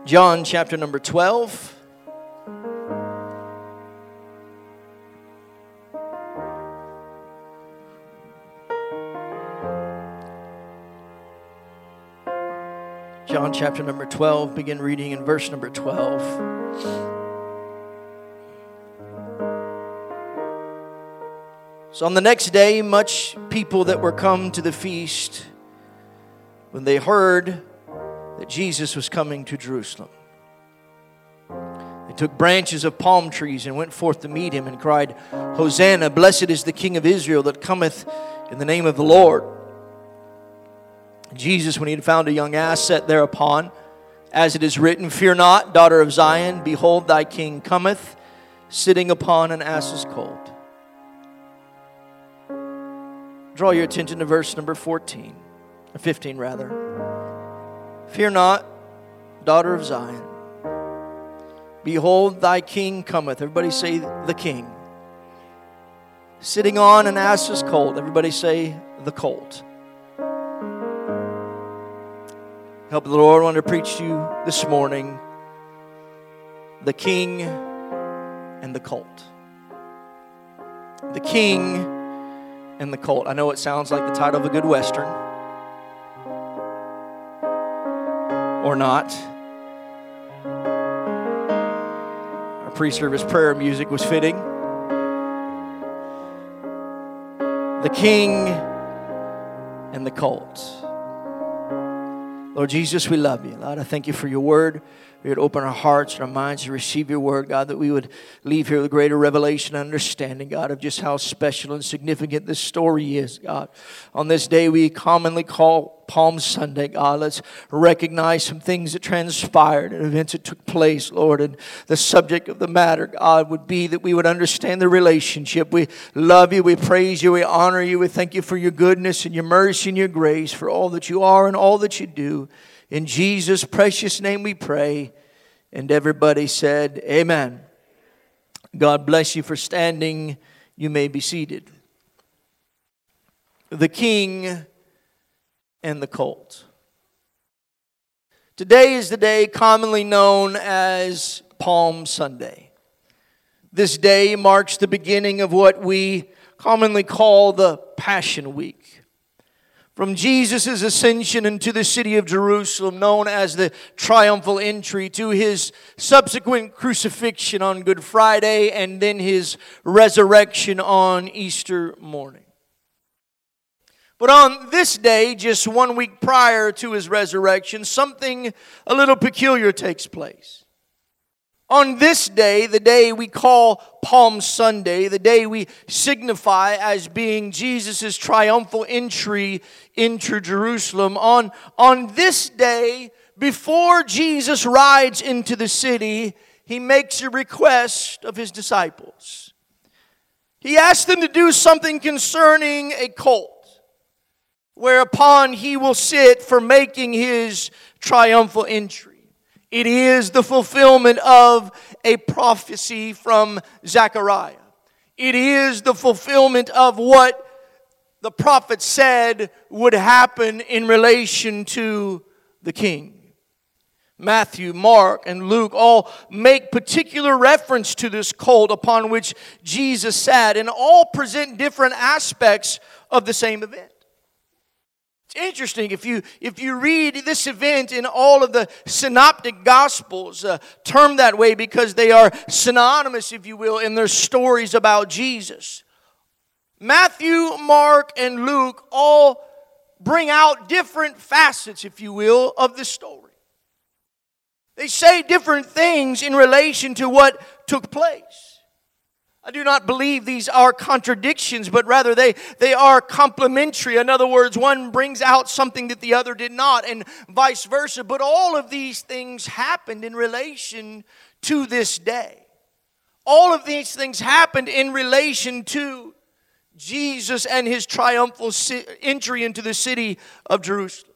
John chapter number 12. John chapter number 12, begin reading in verse number 12. So on the next day, much people that were come to the feast, when they heard that Jesus was coming to Jerusalem, they took branches of palm trees and went forth to meet him and cried, Hosanna, blessed is the King of Israel that cometh in the name of the Lord. Jesus, when he had found a young ass, sat thereupon, as it is written, Fear not, daughter of Zion, behold, thy king cometh, sitting upon an ass's colt. Draw your attention to verse number 15 rather. Fear not, daughter of Zion, behold, thy king cometh. Everybody say, the king. Sitting on an ass's colt. Everybody say, the colt. Help the Lord, I want to preach to you this morning, the king and the colt. The king and the colt. I know it sounds like the title of a good western. Or not. Our pre-service prayer music was fitting. The king and the colt. Lord Jesus, we love you. Lord, I thank you for your word. We would open our hearts and our minds to receive your word, God, that we would leave here with greater revelation and understanding, God, of just how special and significant this story is, God. On this day we commonly call Palm Sunday, God. Let's recognize some things that transpired and events that took place, Lord. And the subject of the matter, God, would be that we would understand the relationship. We love you, we praise you, we honor you, we thank you for your goodness and your mercy and your grace, for all that you are and all that you do. In Jesus' precious name we pray. And everybody said, amen. God bless you for standing. You may be seated. The king and the colt. Today is the day commonly known as Palm Sunday. This day marks the beginning of what we commonly call the Passion Week. From Jesus' ascension into the city of Jerusalem, known as the triumphal entry, to his subsequent crucifixion on Good Friday, and then his resurrection on Easter morning. But on this day, just 1 week prior to his resurrection, something a little peculiar takes place. On this day, the day we call Palm Sunday, the day we signify as being Jesus' triumphal entry into Jerusalem, on this day, before Jesus rides into the city, he makes a request of his disciples. He asks them to do something concerning a colt, whereupon he will sit for making his triumphal entry. It is the fulfillment of a prophecy from Zechariah. It is the fulfillment of what the prophet said would happen in relation to the king. Matthew, Mark, and Luke all make particular reference to this colt upon which Jesus sat, and all present different aspects of the same event. It's interesting, if you read this event in all of the synoptic gospels, termed that way because they are synonymous, if you will, in their stories about Jesus. Matthew, Mark, and Luke all bring out different facets, if you will, of the story. They say different things in relation to what took place. I do not believe these are contradictions, but rather they are complementary. In other words, one brings out something that the other did not, and vice versa. But all of these things happened in relation to this day. All of these things happened in relation to Jesus and his triumphal entry into the city of Jerusalem.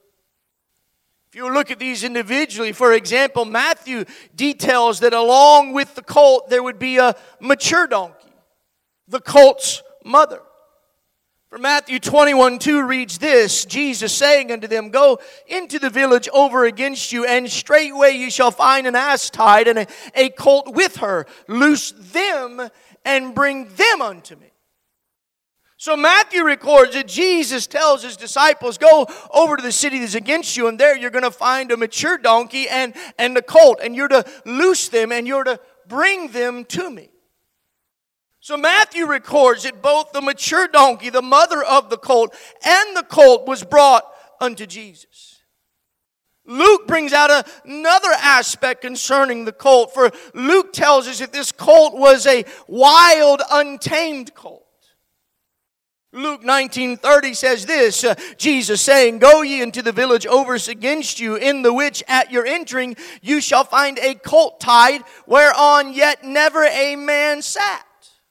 If you look at these individually, for example, Matthew details that along with the colt there would be a mature donkey, the colt's mother. For Matthew 21:2 reads this, Jesus saying unto them, Go into the village over against you, and straightway you shall find an ass tied, and a colt with her. Loose them, and bring them unto me. So Matthew records that Jesus tells his disciples, Go over to the city that's against you, and there you're going to find a mature donkey and a colt, and you're to loose them, and you're to bring them to me. So Matthew records that both the mature donkey, the mother of the colt, and the colt was brought unto Jesus. Luke brings out another aspect concerning the colt, for Luke tells us that this colt was a wild, untamed colt. Luke 19:30 says this, Jesus saying, Go ye into the village over against you, in the which at your entering you shall find a colt tied, whereon yet never a man sat.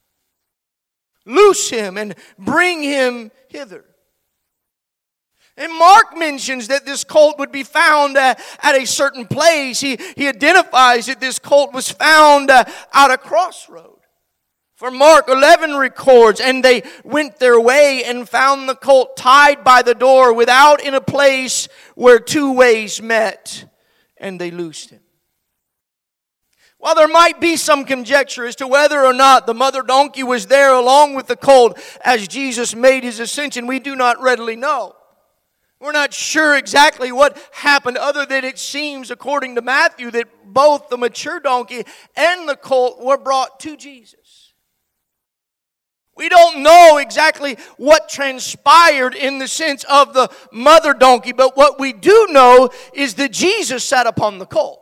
Loose him and bring him hither. And Mark mentions that this colt would be found at a certain place. He identifies that this colt was found at a crossroad. For Mark 11 records, And they went their way and found the colt tied by the door without in a place where two ways met, and they loosed him. While there might be some conjecture as to whether or not the mother donkey was there along with the colt as Jesus made his ascension, we do not readily know. We're not sure exactly what happened, other than it seems, according to Matthew, that both the mature donkey and the colt were brought to Jesus. We don't know exactly what transpired in the sense of the mother donkey, but what we do know is that Jesus sat upon the colt.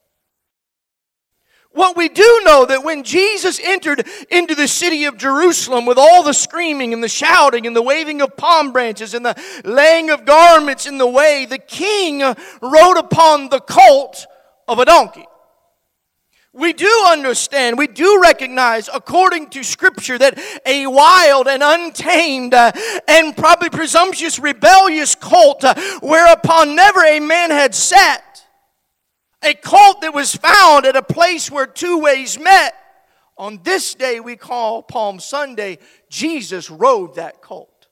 What we do know that when Jesus entered into the city of Jerusalem with all the screaming and the shouting and the waving of palm branches and the laying of garments in the way, the king rode upon the colt of a donkey. We do understand, we do recognize, according to Scripture, that a wild and untamed and probably presumptuous, rebellious colt, whereupon never a man had sat, a colt that was found at a place where two ways met. On this day we call Palm Sunday, Jesus rode that colt.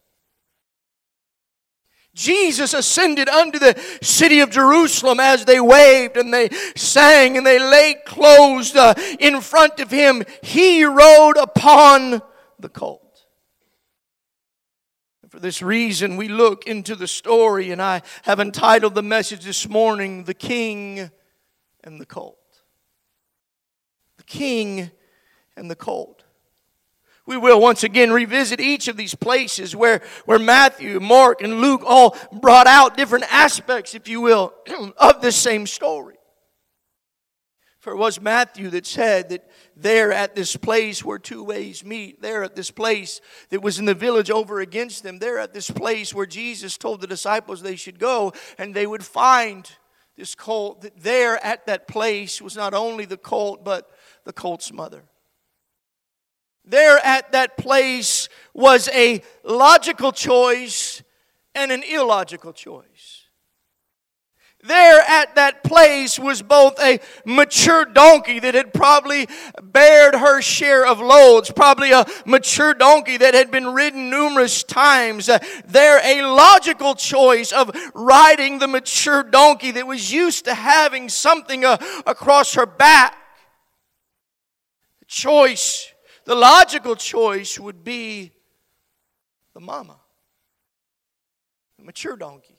Jesus ascended unto the city of Jerusalem as they waved and they sang and they lay closed in front of him. He rode upon the colt. And for this reason we look into the story, and I have entitled the message this morning, The King and the Colt. The King and the Colt. We will once again revisit each of these places where Matthew, Mark, and Luke all brought out different aspects, if you will, of this same story. For it was Matthew that said that there at this place where two ways meet, there at this place that was in the village over against them, there at this place where Jesus told the disciples they should go and they would find this colt, that there at that place was not only the colt, but the colt's mother. There at that place was a logical choice and an illogical choice. There at that place was both a mature donkey that had probably bared her share of loads, probably a mature donkey that had been ridden numerous times. There a logical choice of riding the mature donkey that was used to having something across her back. The logical choice would be the mama, the mature donkey.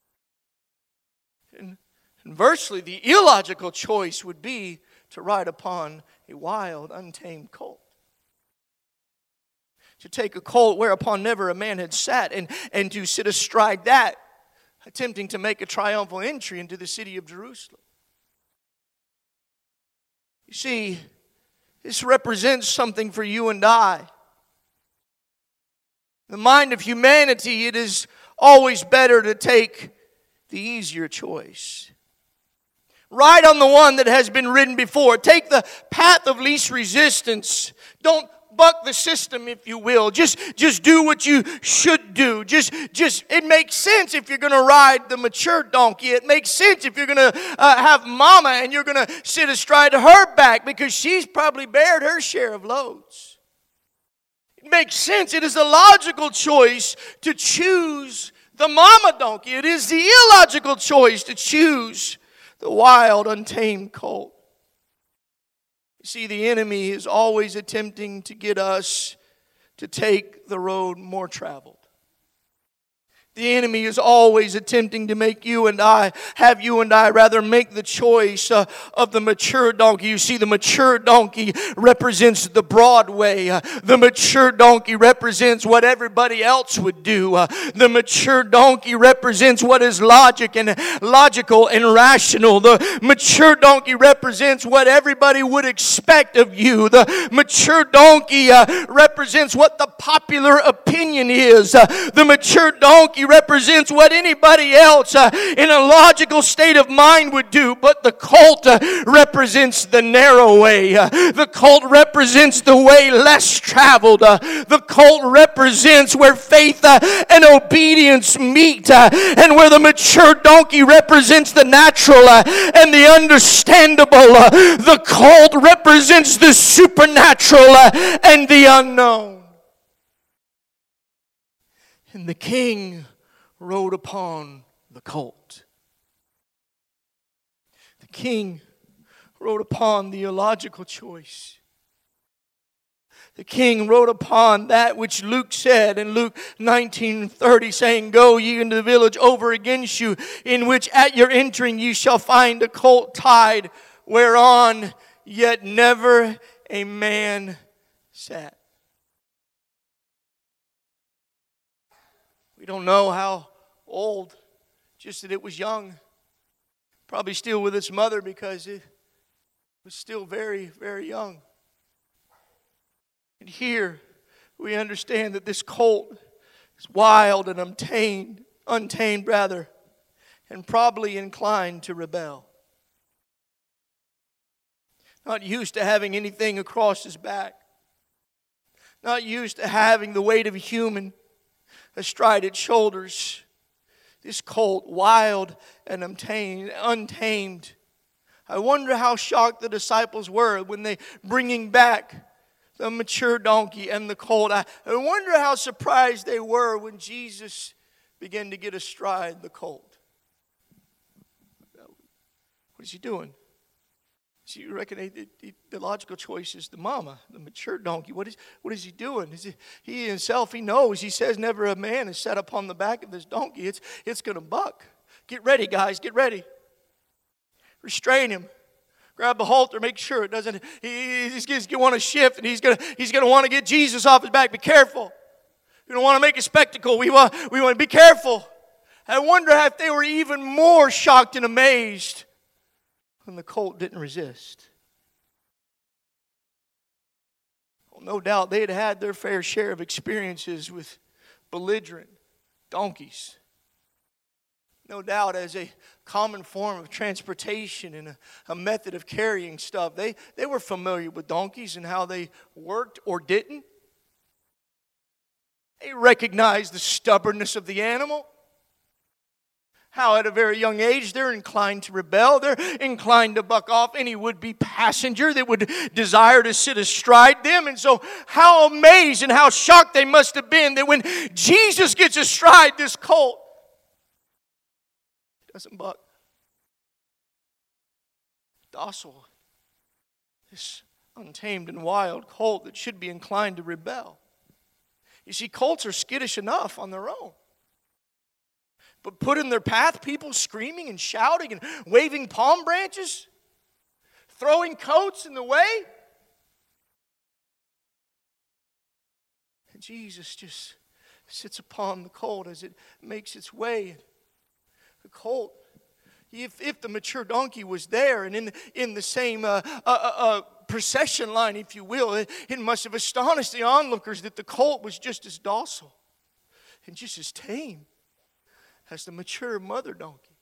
And conversely, the illogical choice would be to ride upon a wild, untamed colt. To take a colt whereupon never a man had sat and to sit astride that, attempting to make a triumphal entry into the city of Jerusalem. You see, this represents something for you and I. In the mind of humanity, it is always better to take the easier choice. Ride on the one that has been ridden before. Take the path of least resistance. Don't buck the system, if you will. Just do what you should do. Just it makes sense if you're going to ride the mature donkey. It makes sense if you're going to have mama and you're going to sit astride her back because she's probably bared her share of loads. It makes sense. It is a logical choice to choose the mama donkey. It is the illogical choice to choose the wild, untamed colt. You see, the enemy is always attempting to get us to take the road more traveled. The enemy is always attempting to make you and I rather make the choice of the mature donkey. You see, the mature donkey represents the broad way. The mature donkey represents what everybody else would do. The mature donkey represents what is logical and rational. The mature donkey represents what everybody would expect of you. The mature donkey represents what the popular opinion is. The mature donkey represents what anybody else in a logical state of mind would do. But the colt represents the narrow way. The colt represents the way less traveled. The colt represents where faith and obedience meet, and where the mature donkey represents the natural and the understandable. The colt represents the supernatural and the unknown. And the king rode upon the colt. The king rode upon the illogical choice. The king rode upon that which Luke said in Luke 19:30, saying, "Go ye into the village over against you, in which at your entering you shall find a colt tied, whereon yet never a man sat." We don't know how old, just that it was young. Probably still with its mother because it was still very, very young. And here we understand that this colt is wild and untamed, and probably inclined to rebel. Not used to having anything across his back. Not used to having the weight of a human astride its shoulders. This colt, wild and untamed. I wonder how shocked the disciples were when they bringing back the mature donkey and the colt. I wonder how surprised they were when Jesus began to get astride the colt. What is he doing? So you reckon the logical choice is the mama, the mature donkey. What is he doing? He himself, he knows. He says never a man is set upon the back of this donkey. It's going to buck. Get ready, guys. Get ready. Restrain him. Grab the halter. Make sure it doesn't. He's going to want to shift, and he's going to want to get Jesus off his back. Be careful. We don't want to make a spectacle. We want to be careful. I wonder if they were even more shocked and amazed when the colt didn't resist. Well, no doubt they had had their fair share of experiences with belligerent donkeys. No doubt as a common form of transportation and a method of carrying stuff. They were familiar with donkeys and how they worked or didn't. They recognized the stubbornness of the animal. How at a very young age they're inclined to rebel. They're inclined to buck off any would-be passenger that would desire to sit astride them. And so how amazed and how shocked they must have been that when Jesus gets astride this colt, it doesn't buck. Docile. This untamed and wild colt that should be inclined to rebel. You see, colts are skittish enough on their own. But put in their path, people screaming and shouting and waving palm branches, throwing coats in the way. And Jesus just sits upon the colt as it makes its way. The colt, if the mature donkey was there and in the same procession line, if you will, it must have astonished the onlookers that the colt was just as docile and just as tame as the mature mother donkey.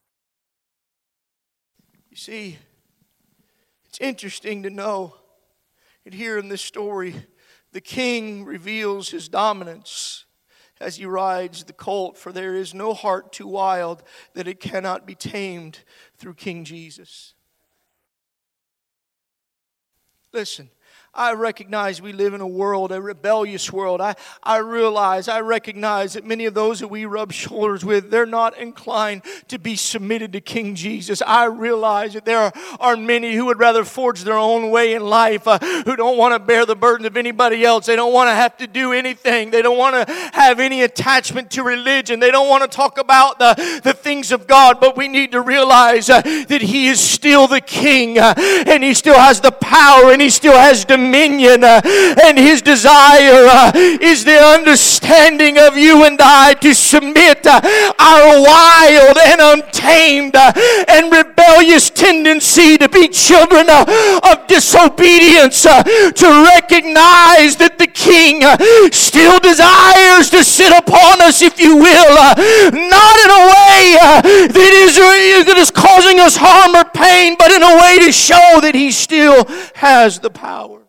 You see, it's interesting to know that here in this story, the king reveals his dominance as he rides the colt, for there is no heart too wild that it cannot be tamed through King Jesus. Listen, I recognize we live in a world, a rebellious world. I recognize that many of those that we rub shoulders with, they're not inclined to be submitted to King Jesus. I realize that there are many who would rather forge their own way in life, who don't want to bear the burden of anybody else. They don't want to have to do anything. They don't want to have any attachment to religion. They don't want to talk about the things of God. But we need to realize that He is still the King, and He still has the power, and He still has dominion, and His desire is the understanding of you and I to submit our wild and untamed and rebellious tendency to be children of disobedience, to recognize that the King still desires to sit upon us, if you will, not in a way that is causing us harm or pain, but in a way to show that He still has the power.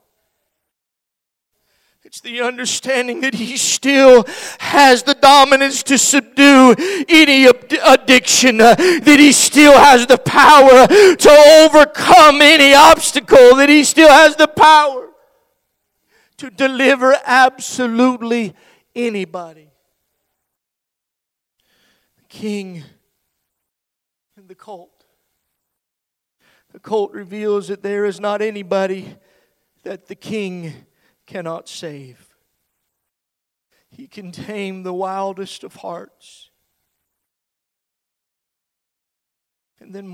It's the understanding that He still has the dominance to subdue any addiction, that He still has the power to overcome any obstacle, that He still has the power to deliver absolutely anybody. The King and the colt. The colt reveals that there is not anybody that the King cannot save. He can tame the wildest of hearts. And then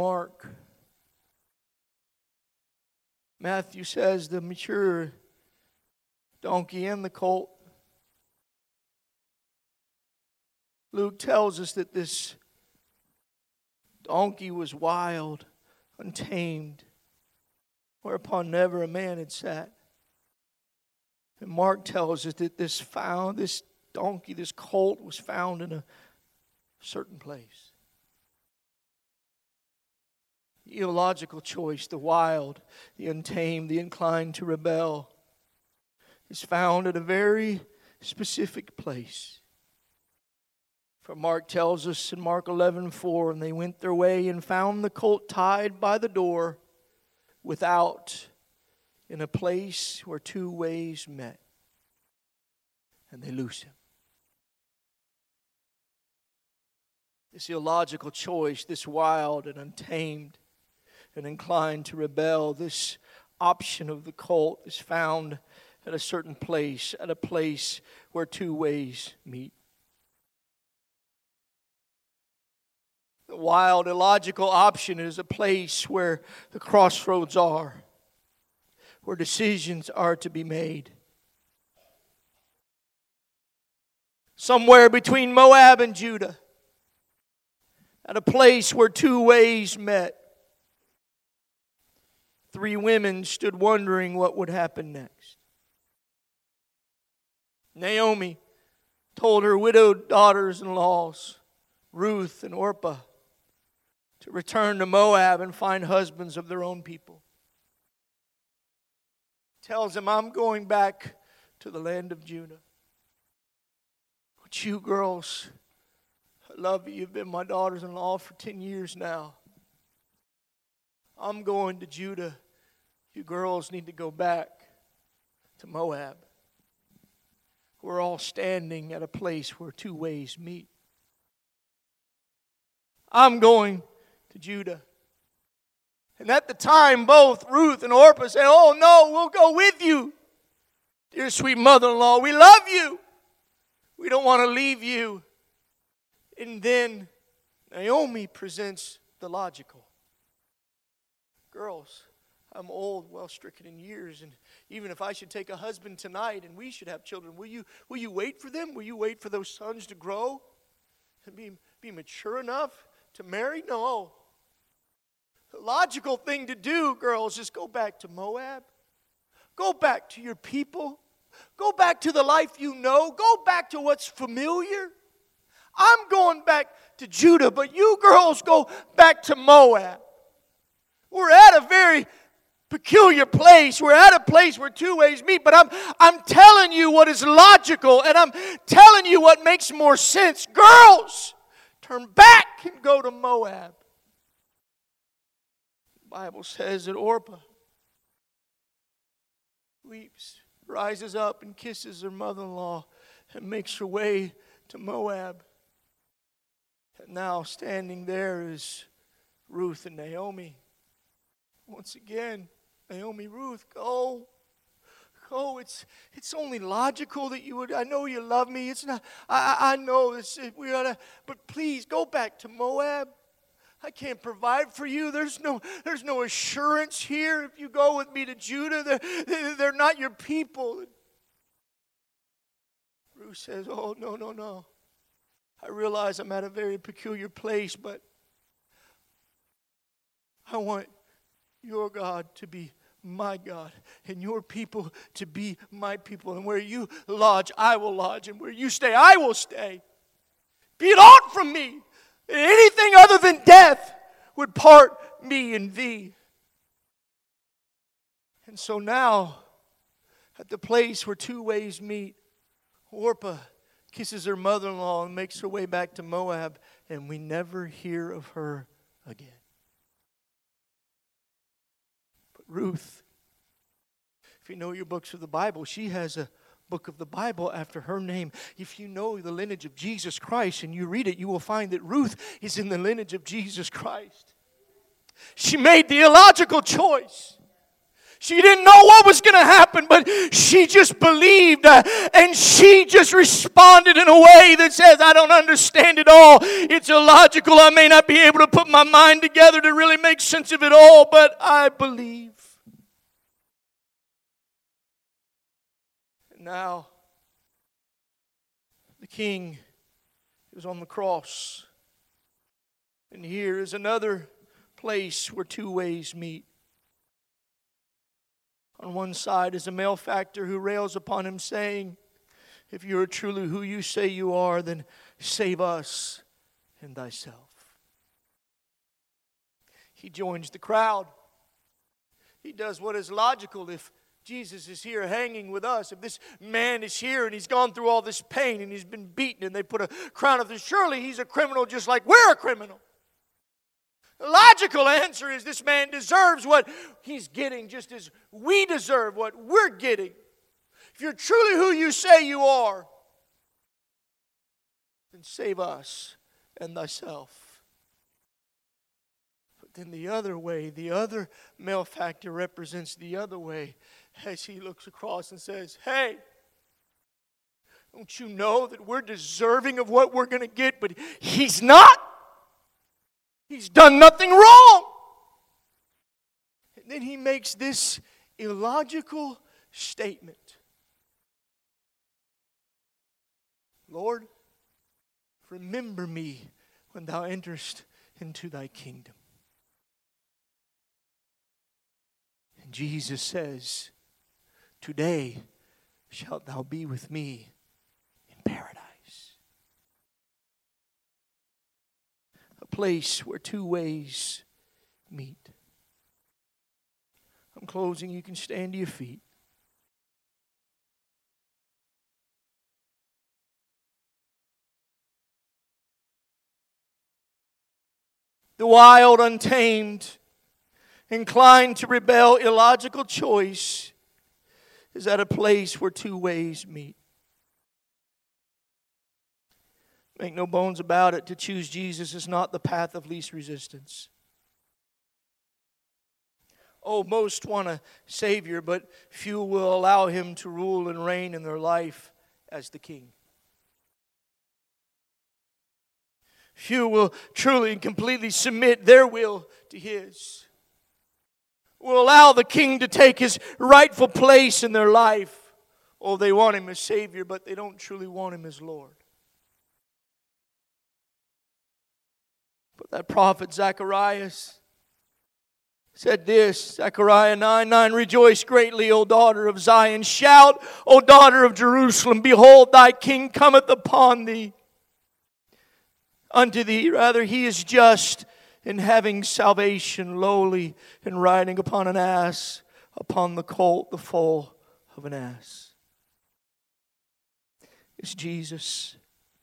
Matthew says the mature donkey and the colt. Luke tells us that this donkey was wild, untamed, whereupon never a man had sat. And Mark tells us that this donkey, this colt, was found in a certain place. The illogical choice, the wild, the untamed, the inclined to rebel, is found at a very specific place. For Mark tells us in Mark 11:4, and they went their way and found the colt tied by the door without, in a place where two ways met, and they loose him. This illogical choice, this wild and untamed and inclined to rebel, this option of the colt is found at a certain place, at a place where two ways meet. The wild, illogical option is a place where the crossroads are, where decisions are to be made. Somewhere between Moab and Judah, at a place where two ways met. Three women stood wondering what would happen next. Naomi told her widowed daughters-in-laws, Ruth and Orpah, to return to Moab and find husbands of their own people. Tells them, I'm going back to the land of Judah. But you girls, I love you. You've been my daughters-in-law for 10 years now. I'm going to Judah. You girls need to go back to Moab. We're all standing at a place where two ways meet. I'm going to Judah. And at the time, both Ruth and Orpah said, oh no, we'll go with you. Dear sweet mother-in-law, we love you. We don't want to leave you. And then Naomi presents the logical. Girls, I'm old, well-stricken in years, and even if I should take a husband tonight and we should have children, will you wait for them? Will you wait for those sons to grow and be mature enough to marry? No. The logical thing to do, girls, is go back to Moab. Go back to your people. Go back to the life you know. Go back to what's familiar. I'm going back to Judah, but you girls go back to Moab. We're at a very peculiar place. We're at a place where two ways meet, but I'm telling you what is logical, and I'm telling you what makes more sense. Girls, turn back and go to Moab. The Bible says that Orpah weeps, rises up and kisses her mother-in-law and makes her way to Moab. And now standing there is Ruth and Naomi. Once again, Naomi, Ruth, go. Go. It's only logical that you would. I know you love me. It's not. I know this. We ought to. But please go back to Moab. I can't provide for you. There's no assurance here. If you go with me to Judah, they're not your people. Ruth says, "Oh no. I realize I'm at a very peculiar place, but I want your God to be my God, and your people to be my people. And where you lodge, I will lodge. And where you stay, I will stay. Be it aught from me. Anything other than death would part me and thee." And so now, at the place where two ways meet, Orpah kisses her mother-in-law and makes her way back to Moab, and we never hear of her again. Ruth, if you know your books of the Bible, she has a book of the Bible after her name. If you know the lineage of Jesus Christ and you read it, you will find that Ruth is in the lineage of Jesus Christ. She made the illogical choice. She didn't know what was going to happen, but she just believed and she just responded in a way that says, I don't understand it all. It's illogical. I may not be able to put my mind together to really make sense of it all, but I believe. And now, the King is on the cross. And here is another place where two ways meet. On one side is a malefactor who rails upon him, saying, if you are truly who you say you are, then save us and thyself. He joins the crowd. He does what is logical. If Jesus is here hanging with us, if this man is here and he's gone through all this pain and he's been beaten and they put a crown of thorns, surely he's a criminal just like we're a criminal. The logical answer is this man deserves what he's getting just as we deserve what we're getting. If you're truly who you say you are, then save us and thyself. But then the other way, the other malefactor represents the other way as he looks across and says, hey, don't you know that we're deserving of what we're going to get, but he's not? He's done nothing wrong. And then he makes this illogical statement. Lord, remember me when thou enterest into thy kingdom. And Jesus says, today shalt thou be with me in paradise. A place where two ways meet. I'm closing. You can stand to your feet. The wild, untamed, inclined to rebel, illogical choice is at a place where two ways meet. Make no bones about it, to choose Jesus is not the path of least resistance. Oh, most want a Savior, but few will allow Him to rule and reign in their life as the King. Few will truly and completely submit their will to His. Will allow the King to take His rightful place in their life. Oh, they want Him as Savior, but they don't truly want Him as Lord. But that prophet Zacharias said this, Zechariah 9:9, rejoice greatly, O daughter of Zion. Shout, O daughter of Jerusalem. Behold, thy king cometh upon thee. Unto thee, rather, he is just in having salvation, lowly, and riding upon an ass, upon the colt, the foal of an ass. It's Jesus.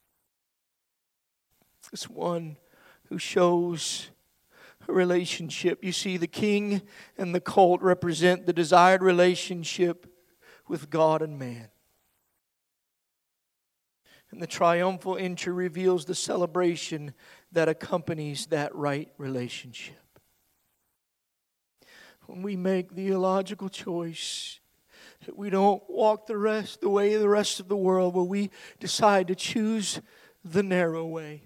It's one who shows a relationship. You see, the king and the colt represent the desired relationship with God and man. And the triumphal entry reveals the celebration that accompanies that right relationship. When we make the illogical choice that we don't walk the way of the rest of the world, where we decide to choose the narrow way.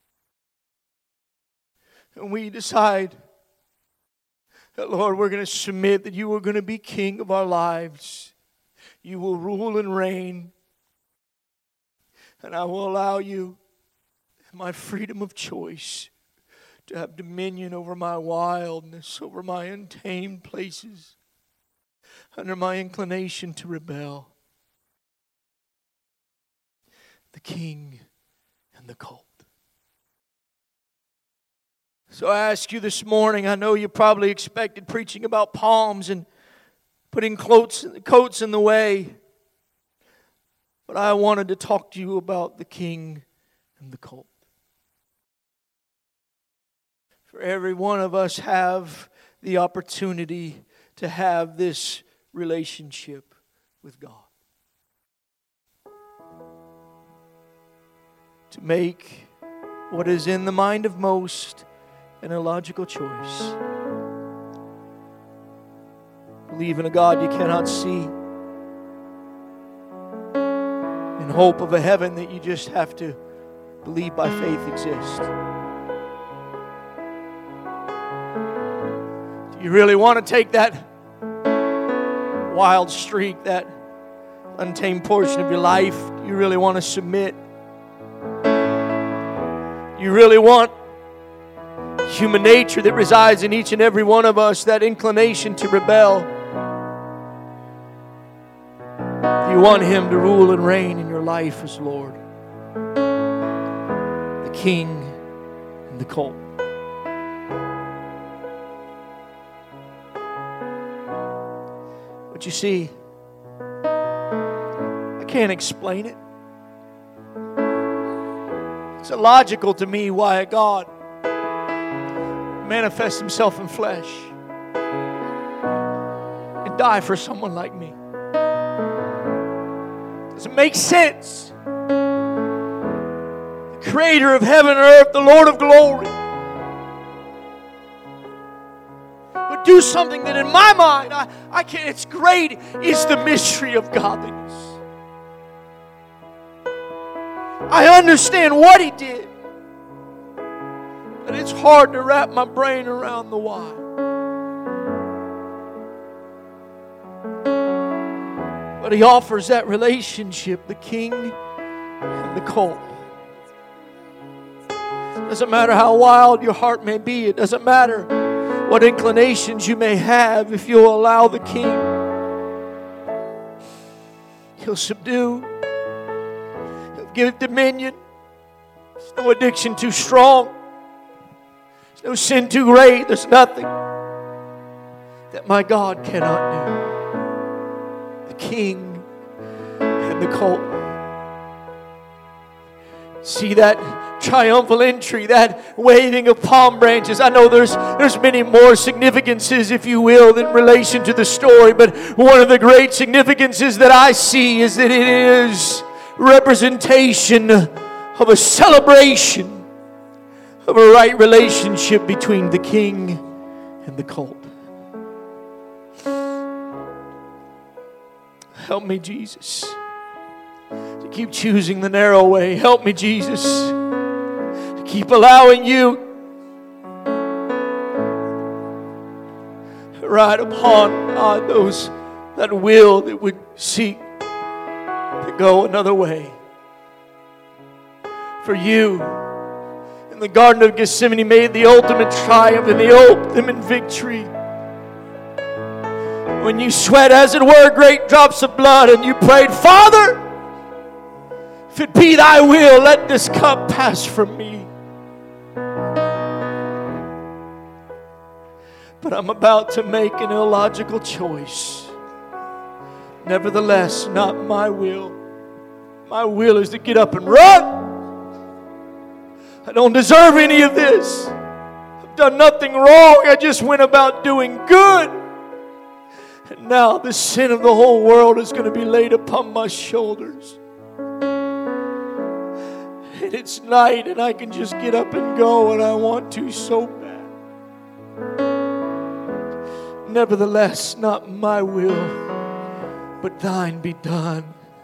And we decide that, Lord, we're going to submit, that you are going to be king of our lives. You will rule and reign. And I will allow you my freedom of choice to have dominion over my wildness, over my untamed places, under my inclination to rebel. The king and the colt. So I ask you this morning, I know you probably expected preaching about palms and putting coats in the way. But I wanted to talk to you about the king and the colt. For every one of us have the opportunity to have this relationship with God. To make what is in the mind of most an illogical choice. Believe in a God you cannot see. In hope of a heaven that you just have to believe by faith exists. Do you really want to take that wild streak, that untamed portion of your life? Do you really want to submit? You really want human nature that resides in each and every one of us, that inclination to rebel? Do you want Him to rule and reign in your life as Lord? The king and the colt. But you see, I can't explain it. It's illogical to me why a God manifests Himself in flesh and die for someone like me. Does it make sense? The Creator of heaven and earth, the Lord of glory, would do something that in my mind, I can't. It's great. It's the mystery of godliness. I understand what He did, but it's hard to wrap my brain around the why. But He offers that relationship, the king and the colt. Doesn't matter how wild your heart may be. It doesn't matter what inclinations you may have. If you'll allow the king, He'll subdue. He'll give dominion. There's no addiction too strong. There's no sin too great. There's nothing that my God cannot do. The king and the colt. See that triumphal entry, that waving of palm branches. I know there's many more significances, if you will, in relation to the story, but one of the great significances that I see is that it is representation of a celebration of a right relationship between the king and the colt. Help me, Jesus, to keep choosing the narrow way. Help me, Jesus, to keep allowing you to ride upon those that will that would seek to go another way. For you in the Garden of Gethsemane made the ultimate triumph and the ultimate victory. When you sweat, as it were, great drops of blood, and you prayed, Father, if it be thy will, let this cup pass from me. But I'm about to make an illogical choice. Nevertheless, not my will. My will is to get up and run. I don't deserve any of this. I've done nothing wrong. I just went about doing good. And now the sin of the whole world is going to be laid upon my shoulders. And it's night and I can just get up and go, and I want to so bad. Nevertheless, not my will, but thine be done.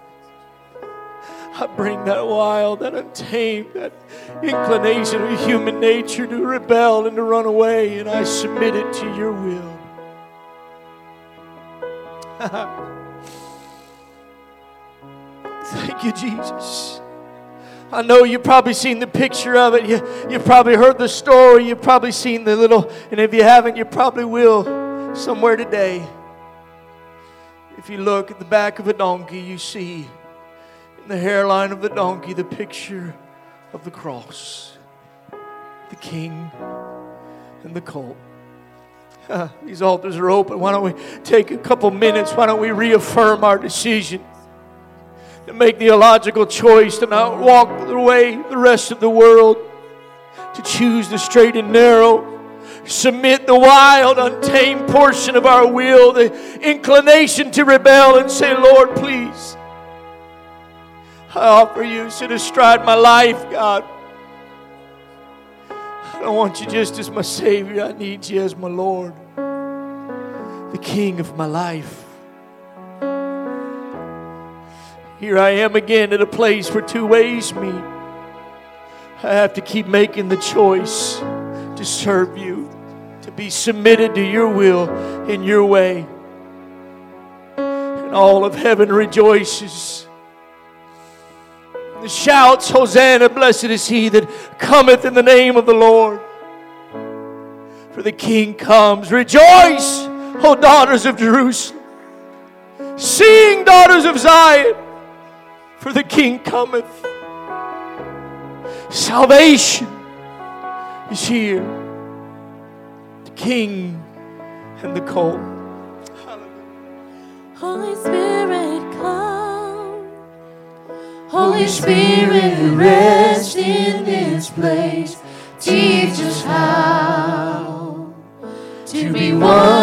I bring that wild, that untamed, that inclination of human nature to rebel and to run away, and I submit it to your will. Thank you, Jesus. I know you've probably seen the picture of it. You've probably heard the story. You've probably seen the little, and if you haven't, you probably will somewhere today. If you look at the back of a donkey, you see in the hairline of the donkey the picture of the cross, the king and the colt. These altars are open. Why don't we take a couple minutes? Why don't we reaffirm our decision to make the illogical choice to not walk the way the rest of the world, to choose the straight and narrow, submit the wild, untamed portion of our will, the inclination to rebel, and say, Lord, please, I offer you, sit astride my life, God. I don't want you just as my Savior. I need you as my Lord, the King of my life. Here I am again at a place where two ways meet. I have to keep making the choice to serve you, to be submitted to your will in your way. And all of heaven rejoices. The shouts, Hosanna, blessed is he that cometh in the name of the Lord. For the King comes. Rejoice, O daughters of Jerusalem. Sing, daughters of Zion. For the King cometh. Salvation is here. The King and the colt. Holy Spirit, come. Holy Spirit, rest in this place. Teach us how to be one